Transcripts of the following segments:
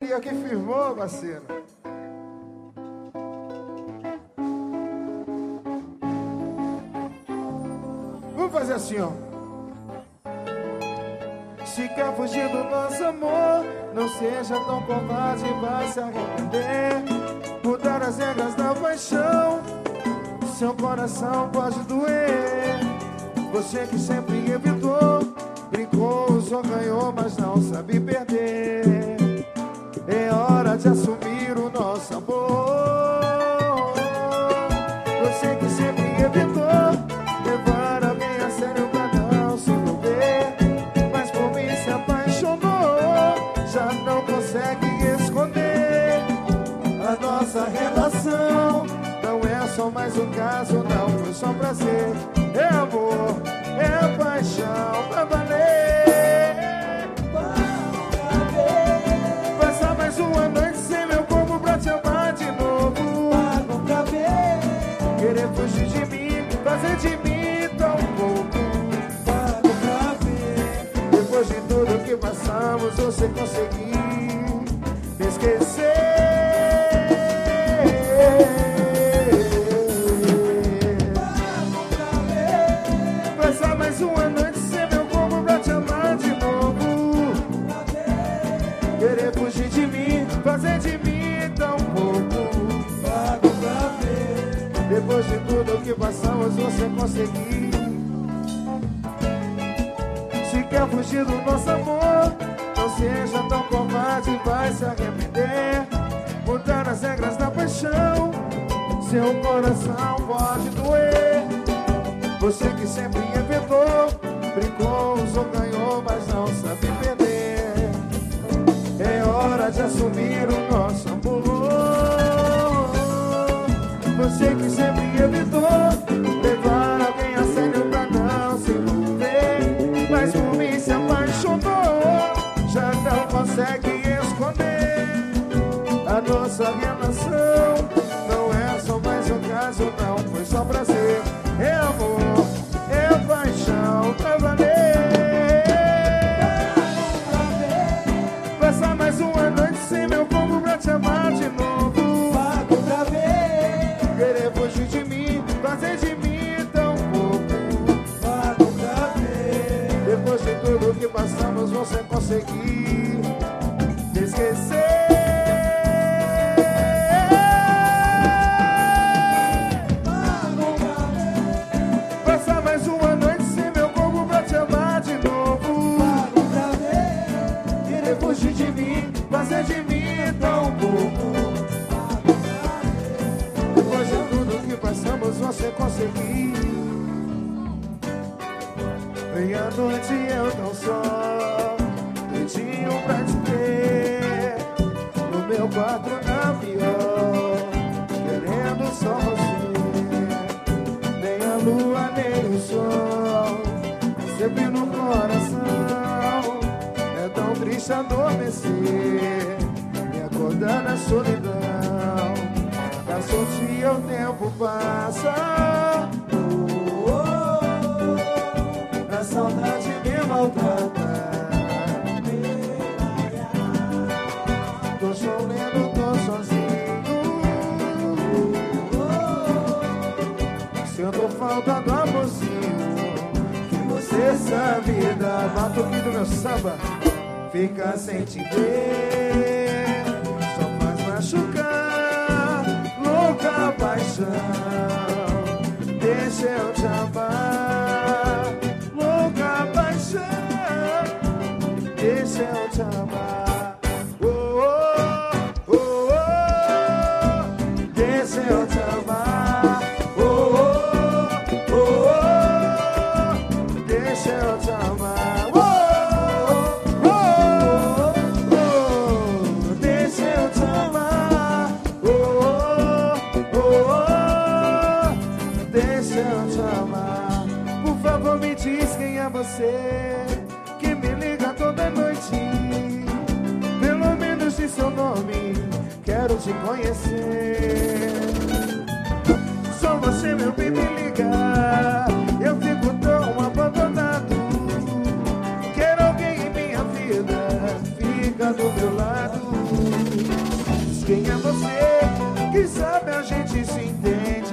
Maria que firmou, parceiro. Vamos fazer assim, ó. Se quer fugir do nosso amor, não seja tão covarde, vai se arrepender. Mudar as regras da paixão, seu coração pode doer. Você que sempre evitou, brincou, só ganhou, mas não sabe perder. É hora de assumir o nosso amor. Você que sempre evitou levar alguém a sério pra não se envolver, mas por mim se apaixonou, já não consegue esconder. A nossa relação não é só mais um caso, não foi só prazer. É amor, é paixão pra valer. Passar mais uma noite sem meu corpo pra te amar de novo. Pago pra ver. Querer fugir de mim, fazer de mim tão pouco. Pago pra ver. Depois de tudo que passamos, você conseguiu me esquecer. Passar mais uma noite sem meu corpo pra te amar de novo. Querer fugir de mim, fazer de mim tão pouco. Pago pra ver. Depois de tudo que passamos, você conseguiu. Se quer fugir do nosso amor, não seja tão covarde, vai se arrepender. Mudar as regras da paixão, seu coração pode doer. Você que sempre inventou, brincou, usou, ganhou, mas não sabe perder. É hora de assumir o nosso amor. Você que sempre evitou levar alguém a sério pra não se envolver, mas por mim se apaixonou, já não consegue esconder. A nossa relação não é só mais um caso, não foi só prazer. É amor, é paixão pra valer. Passar mais uma noite sem meu corpo pra te amar de novo. Pago pra ver. Querer fugir de mim, fazer de mim tão pouco. Pago pra ver. Depois de tudo que passamos, você conseguiu me esquecer. Pago pra ver. Passar mais uma noite sem meu corpo pra te amar de novo. Pago pra ver. Querer fugir de mim, fazer de mim tão pouco. Pago pra ver. Depois de tudo que passamos, você conseguiu. Meia-noite eu tão só, doidinho pra te ter. No meu quarto na pior, querendo só você. Nem a lua, nem o sol, sempre no coração. É tão triste adormecer e acordar na solidão. Da soltinha o tempo passa, a saudade me maltrata. Tô chorando, tô sozinho. Sinto falta do amorzinho que você sabe dar. Mato aqui do meu samba, fica sem te ver, só faz machucar. Louca paixão, deixa eu te amar. Louca paixão, deixa eu te amar. Oh, oh, oh, oh, deixa eu te amar. Oh, oh, oh, oh, deixa eu te amar. Oh, oh, oh, deixa eu te amar. Oh, oh, oh, deixa eu te amar. Por favor, me diz quem é você que me liga toda noite. Pelo menos diz seu nome, quero te conhecer. Só você, meu bem, me ligar. Eu fico tão abandonado. Quero alguém em minha vida, fica do meu lado. quem é você? Quem sabe a gente se entende.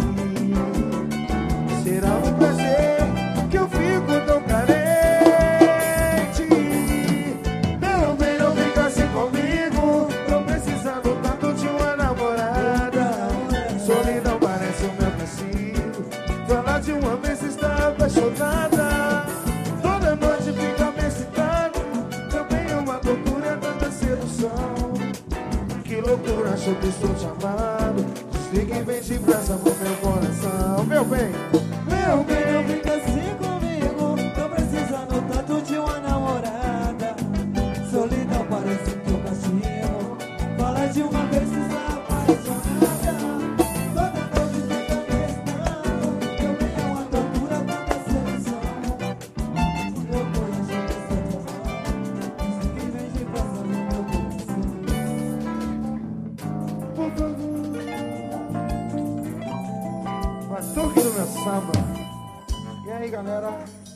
Será um prazer que eu fico tão carente. Meu bem, não fica assim comigo. Tô precisando tanto de uma namorada. Solidão parece o meu castigo. Falar de uma vez está apaixonada. Toda noite fica me excitado. Também uma loucura, tanta sedução. Que loucura, achou que estou te amando. Desliga e vem depressa pro meu coração. Meu bem, Meu bem, não fica assim comigo. Tô precisando tanto de uma namorada. Solidão parece teu castigo. Fala de uma vez que está apaixonada. Toda noite fica me excitando. Eu venho uma loucura, tanta sedução. Que loucura, achou que estou te amando. Desliga e vem depressa pro meu coração. por favor, batuque do meu samba. E aí, galera?